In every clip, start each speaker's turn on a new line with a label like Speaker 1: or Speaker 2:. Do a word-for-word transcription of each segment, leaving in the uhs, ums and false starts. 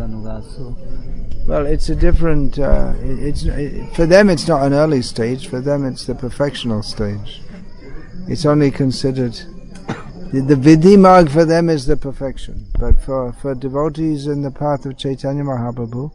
Speaker 1: Raganuga. So,
Speaker 2: well, it's a different. Uh, it, it's it, for them. It's not an early stage. For them, it's the perfectional stage. It's only considered the, the Vidhi Marg for them is the perfection. But for for devotees in the path of Chaitanya Mahaprabhu,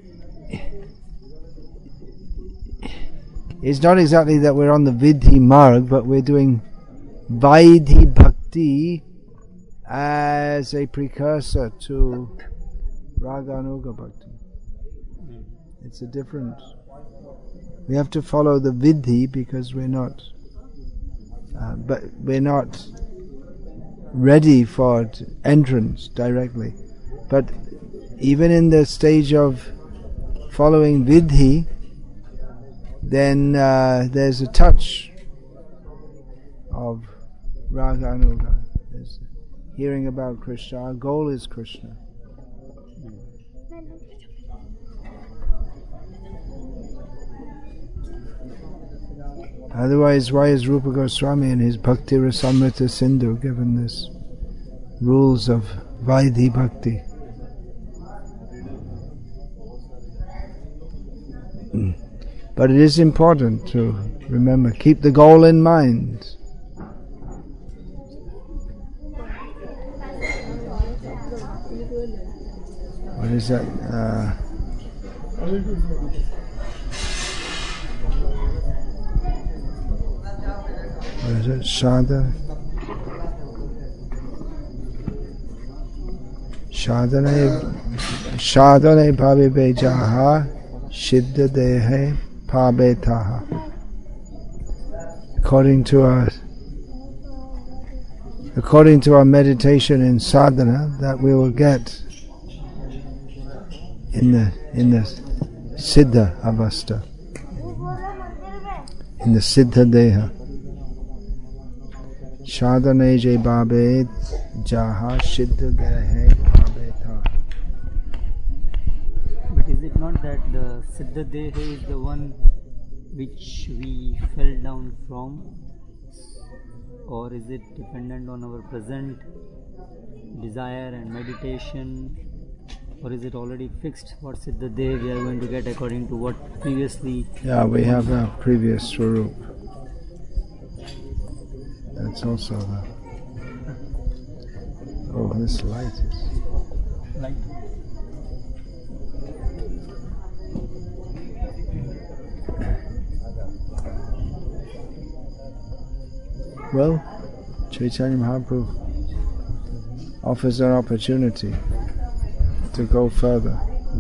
Speaker 2: it's not exactly that we're on the Vidhi Marg, but we're doing Vaidhi Bhakti as a precursor to Raganuga Bhakti. It's a different. We have to follow the Vidhi because we're not, uh, but we're not ready for t- entrance directly. But even in the stage of following Vidhi, then uh, there's a touch of Raganuga. There's hearing about Krishna. Our goal is Krishna. Otherwise, why is Rupa Goswami in his Bhakti Rasamrita Sindhu given this rules of Vaidhi Bhakti? Mm. But it is important to remember, keep the goal in mind. What is that? Uh, what is it? Sadhana? Sadhana Sadhana bhavibe jaha siddha dehe pabetaha. According to our according to our meditation in sadhana, that we will get in the in the siddha avastha, in the siddha deha. Sadhana je babe jaha siddha dehe pabeta.
Speaker 1: but is it not that the Siddha Deha is the one which we fell down from, or is it dependent on our present desire and meditation, or is it already fixed what Siddha Deha we are going to get according to what previously?
Speaker 2: Yeah, we have a previous Swarup. That's also the. Oh, this light is.
Speaker 1: Light.
Speaker 2: Well, Chaitanya Mahaprabhu offers an opportunity to go further.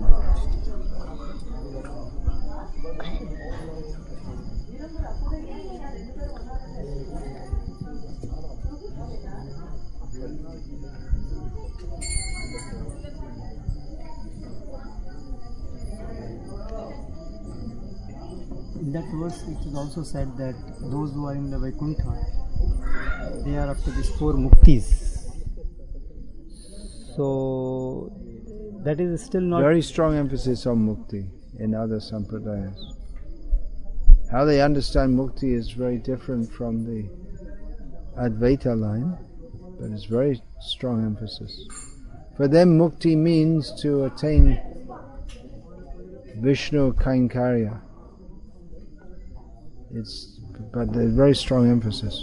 Speaker 1: In that verse it is also said that those who are in the Vaikuntha, they are up to these four muktis. So that is still not...
Speaker 2: Very strong emphasis on mukti in other sampradayas. How they understand mukti is very different from the Advaita line, but it's very strong emphasis. For them mukti means to attain Vishnu Kainkarya. It's, but there's very strong emphasis.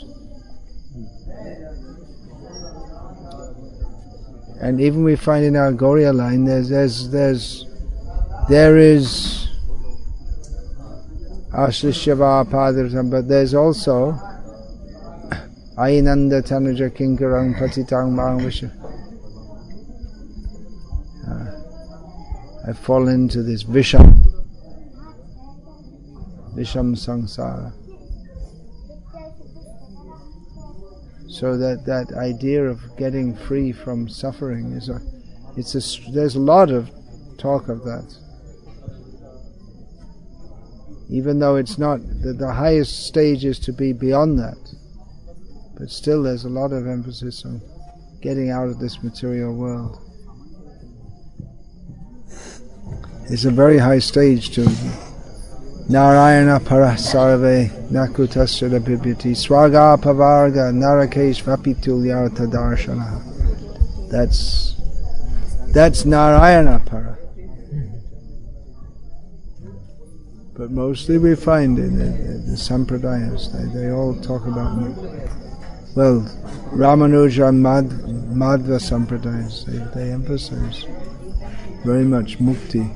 Speaker 2: And even we find in our Gauriya line, there's, there's, there's, there is Ashishyava Padram, but there's also Ainanda Tanuja Kinkarang Patitang Mahamisha. I fall into this Visham, Visham Sangsara. So that, that idea of getting free from suffering is a, it's a, there's a lot of talk of that. Even though it's not, the, the highest stage is to be beyond that. But still there's a lot of emphasis on getting out of this material world. It's a very high stage to Narayana Parasarve Nakutasya Bibhiti Swaga Pavarga Narakesh Vapitulyartha Darshana. That's That's Narayana para. But mostly we find in the, the, the Sampradayas, they, they all talk about, well, Ramanuja and Mad, Madhva Sampradayas, they, they emphasize very much mukti.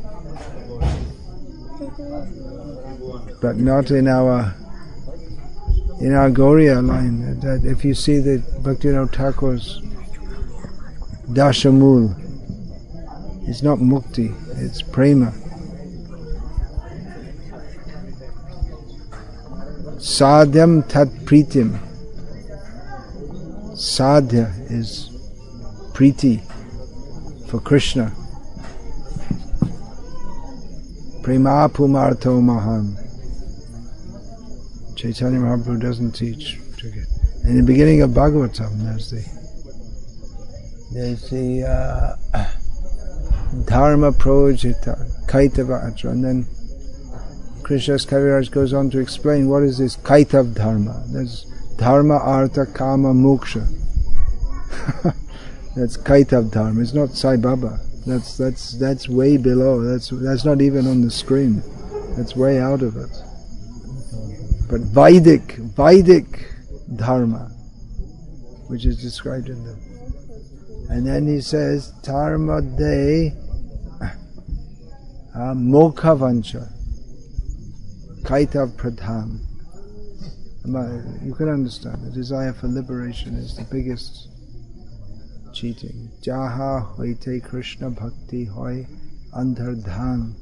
Speaker 2: But not in our in our Gauriya line. That if you see the Bhaktivinoda Thakur's Dashamul, it's not mukti, it's prema. Sadhyam tat pritim. Sadhya is priti for Krishna. Prema pumartho maham. Chaitanya Mahaprabhu doesn't teach. In the beginning of Bhagavatam, there's the there's the uh, dharma projita kaitava atra, and then Krishnadas Kaviraj goes on to explain what is this kaitav dharma. There's dharma, artha, kama, moksha. That's kaitav dharma. It's not Sai Baba. That's that's that's way below. That's that's not even on the screen. That's way out of it. But Vedic, Vedic dharma, which is described in the, and then he says dharma de uh, mokha vancha kaitav pradhan. You can understand the desire for liberation is the biggest cheating. Jaha hoite Krishna bhakti hoy andhardhan.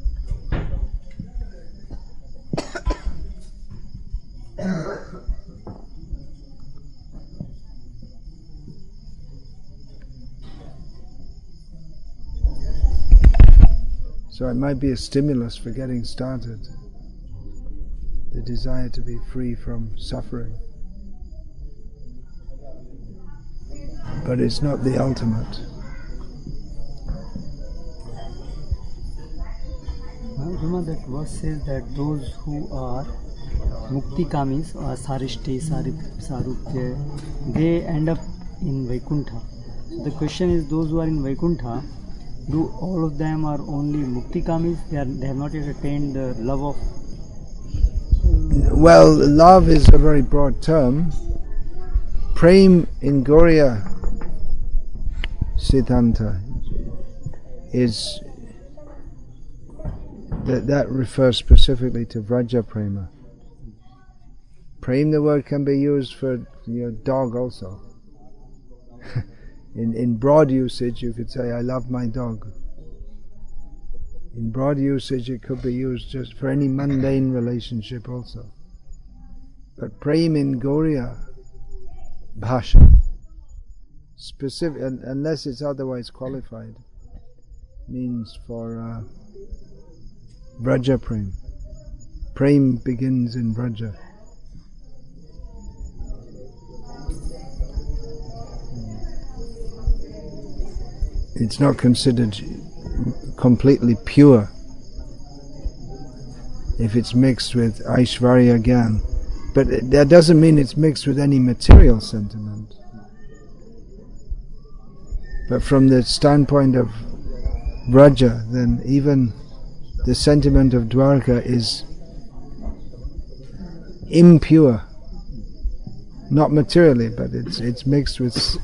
Speaker 2: So it might be a stimulus for getting started. The desire to be free from suffering. But it's not the ultimate.
Speaker 1: Rama, that verse says that those who are mukti kamis or sarishte, sarupya, they end up in Vaikuntha. So the question is, those who are in Vaikuntha, do all of them are only mukti kamis? They, are, they have not yet attained the love of...
Speaker 2: Well, love is a very broad term. Prem in Gauriya Siddhanta is that that refers specifically to Vraja Prema. Prem, the word can be used for your dog also. in in broad usage, you could say, "I love my dog." In broad usage, it could be used just for any mundane relationship also. But prem in Gauriya Bhasha, specific, unless it's otherwise qualified, means for uh, Vraja Prem. Prem begins in Vraja. It's not considered completely pure if it's mixed with Aishvarya Gyan. But that doesn't mean it's mixed with any material sentiment. But from the standpoint of Vraja, then even the sentiment of Dwarka is impure. Not materially, but it's it's mixed with s-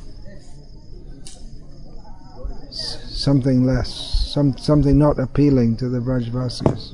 Speaker 2: something less, some something not appealing to the Vrajvasis.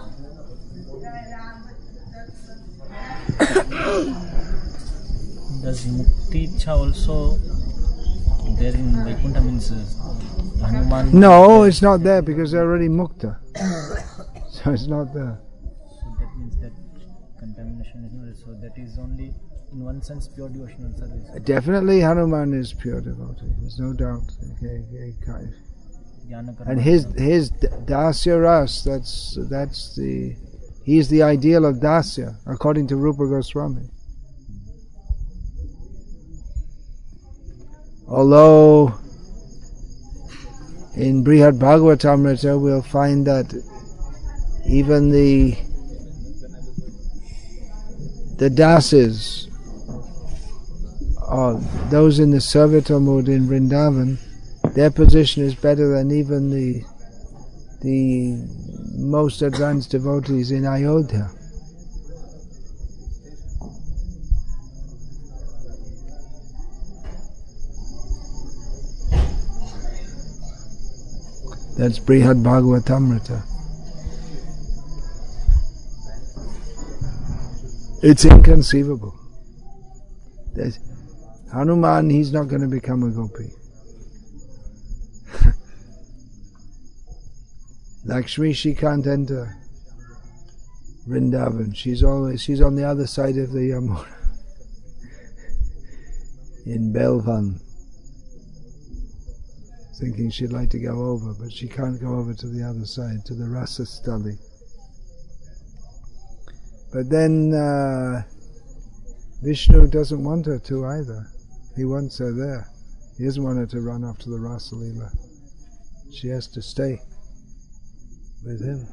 Speaker 3: Does Mukti Ichha also there in Vaikuntha, means Hanuman?
Speaker 2: No, it's not there because they're already mukta. So it's not there.
Speaker 3: So that means that contamination is not, so that is only in one sense pure devotional service.
Speaker 2: Definitely Hanuman is pure devotee, there's no doubt. Okay, okay. And his his Dasya Ras, that's that's the he's the ideal of Dasya, according to Rupa Goswami. Although in Brihad Bhagavatamrita we'll find that even the the dasis, or those in the servitor mood in Vrindavan, Their position is better than even the the most advanced devotees in Ayodhya. That's Brihad Bhagavatamrita. It's inconceivable. There's Hanuman, he's not going to become a gopi. Lakshmi, she can't enter Vrindavan. She's always she's on the other side of the Yamuna. In Belvan. Thinking she'd like to go over, but she can't go over to the other side, to the Rasa Stali. But then uh, Vishnu doesn't want her to either. He wants her there. He doesn't want her to run off to the Rasa Leela. She has to stay with him.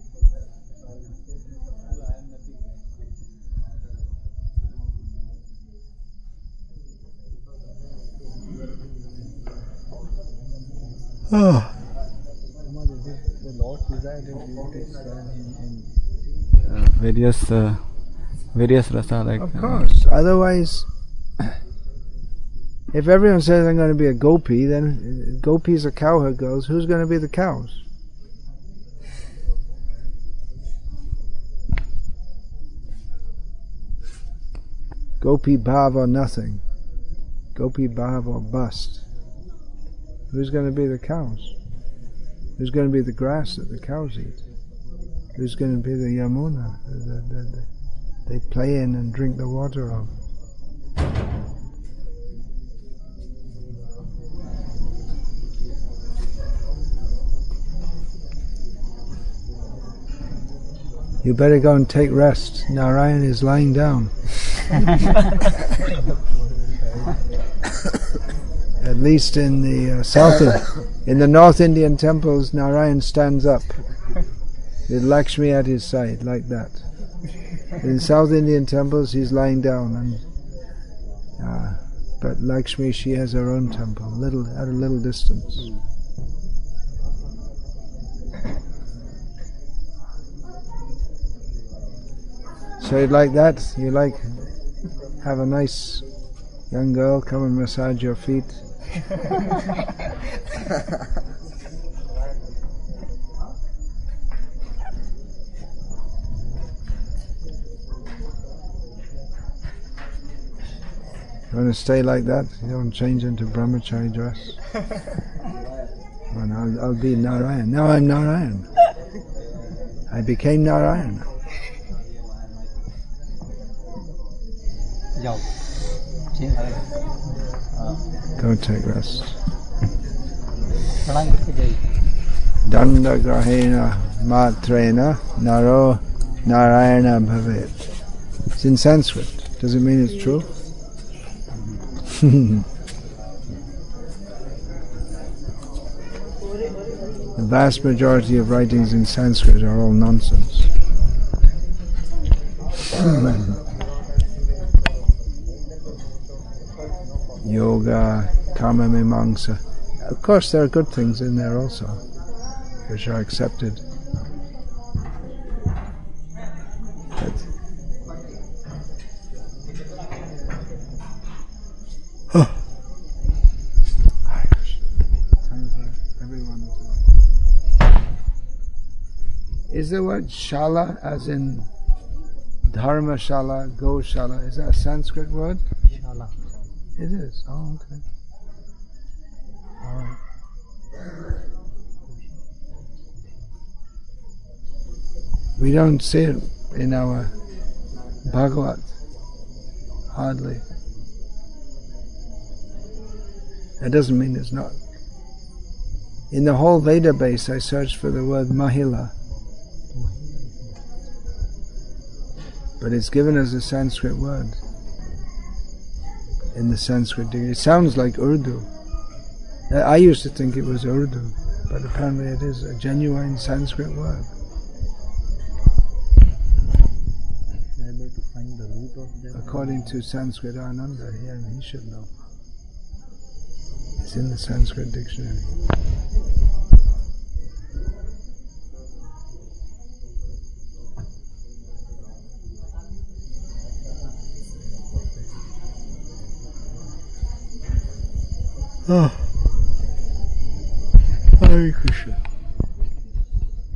Speaker 2: Oh.
Speaker 3: The Lord resides in devotees in, in
Speaker 4: uh, various uh, various rasa, like
Speaker 2: of course. Uh, Otherwise, if everyone says I'm going to be a gopi, then gopis are cowherd girls. Who's going to be the cows? Gopi bhav or nothing. Gopi bhav or bust. Who's going to be the cows? Who's going to be the grass that the cows eat? Who's going to be the Yamuna that, that, that they play in and drink the water of? You better go and take rest. Narayan is lying down. At least in the uh, south, in the North Indian temples, Narayan stands up with Lakshmi at his side, like that. In South Indian temples, he's lying down, and uh, but Lakshmi, she has her own temple, little at a little distance. So you'd like that? You like have a nice young girl come and massage your feet? You want to stay like that? You don't change into brahmachari dress? Well, I'll, I'll be Narayan. Now I'm Narayan. I became Narayan. Go take rest. Danda grahena matrena naro narayana bhavet. It's in Sanskrit. Does it mean it's true? The vast majority of writings in Sanskrit are all nonsense. Yoga, Kama Mimamsa. Of course there are good things in there also, which are accepted. But oh. Time for everyone to... Is the word shala as in dharma shala, go shala, is that a Sanskrit word?
Speaker 3: Shala.
Speaker 2: It is. Oh, okay. All right. We don't see it in our Bhagavat, hardly. That doesn't mean it's not. In the whole Veda base, I searched for the word Mahila, but it's given as a Sanskrit word. In the Sanskrit dictionary. It sounds like Urdu. I used to think it was Urdu, but apparently it is a genuine Sanskrit word.
Speaker 3: You're able to find the root of that.
Speaker 2: According to Sanskrit Ananda, yeah, he should know. It's in the Sanskrit dictionary. Oh. Hare Krishna.